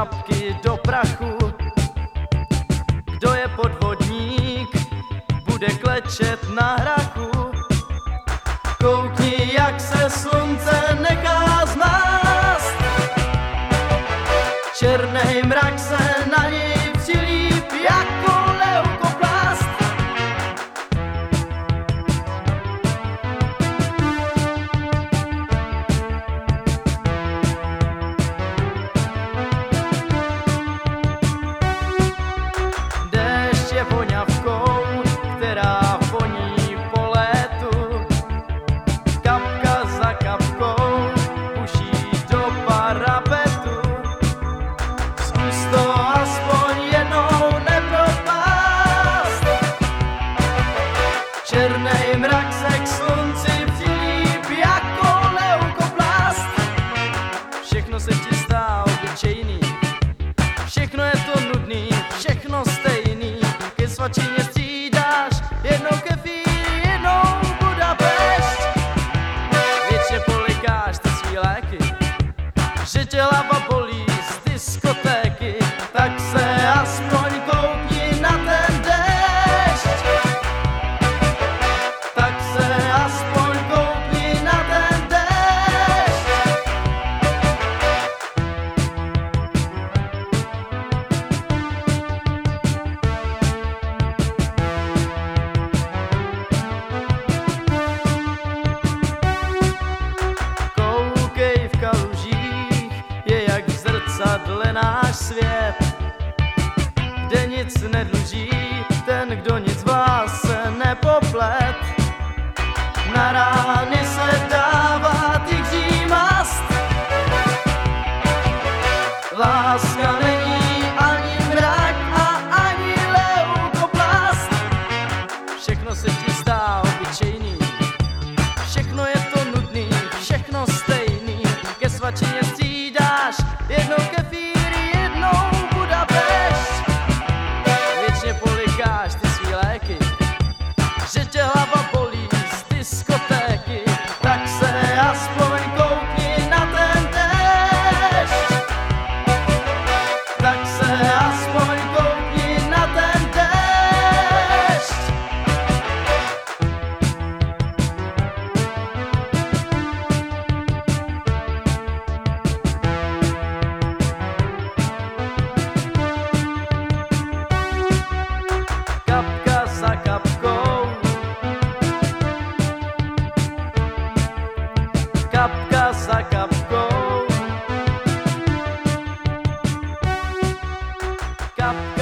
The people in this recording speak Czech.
kapky do prachu. Kdo je podvodník, bude klečet na hrachu. Koukni, jak se slunce nechá zmást, černej mrak se na něj přilíp jako leukoplast. Déšť je voňavkou, která voní po létu. Kapka za kapkou puší do parapetu. Zkus to aspoň jednou nepropást. Černej mrak se k slunci přilíp jako leukoplast. Všechno se ti zdá obyčejný, všechno je to nudný, všechno stejný. Ke svačině střídáš jednou kefír, jednou Budapešť. Věčně polikáš ty svý léky, že tě hlava bolí z diskotéky. Tak se aspoň koukni na ten déšť. Tak se aspoň koukni na ten déšť. Koukej v kalužích, je jak v zrcadle náš svět, kde nic nedluží ten, kdo nic v lásce nepoplet. Na rány se dává tygří mast. Láska není ani mrak a ani leukoplast. Všechno se ti zdá obyčejný, všechno je to nudný, všechno stejný. Ke svačině střídáš jednou kefír, jednou Budapešť. Věčně polikáš ty svý léky, že tě hlava bolí z diskotéky. Tak se aspoň koukni na ten déšť. Tak se aspoň koukni na ten déšť. Kapka za kapkou, kapka za kapkou, kapka